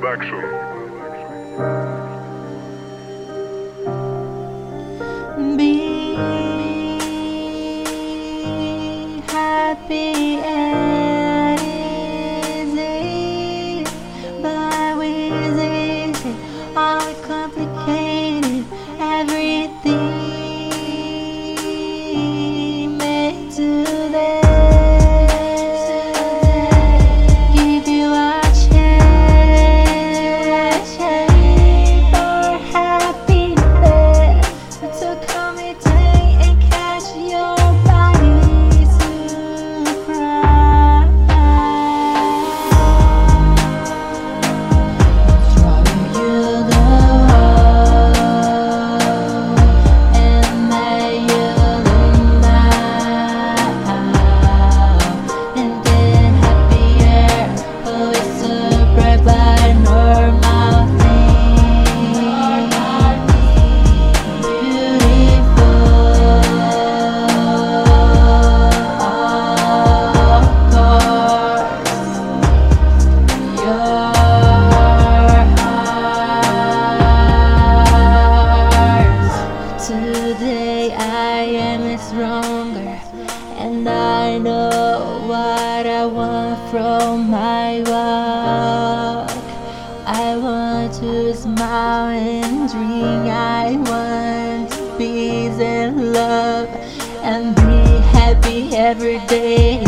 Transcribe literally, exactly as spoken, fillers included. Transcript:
Production. Be happy and easy, but with easy, all complicated, everything made today. Give you a chance for happiness to come a day and catch your body surprise. Throw you the world and make you look now and get happier. Oh, it's a bright but normal thing. Beautiful, of course. Your heart. Today I am stronger, and I know what I want from my walk. I want to smile and dream. I want peace and love and be happy every day.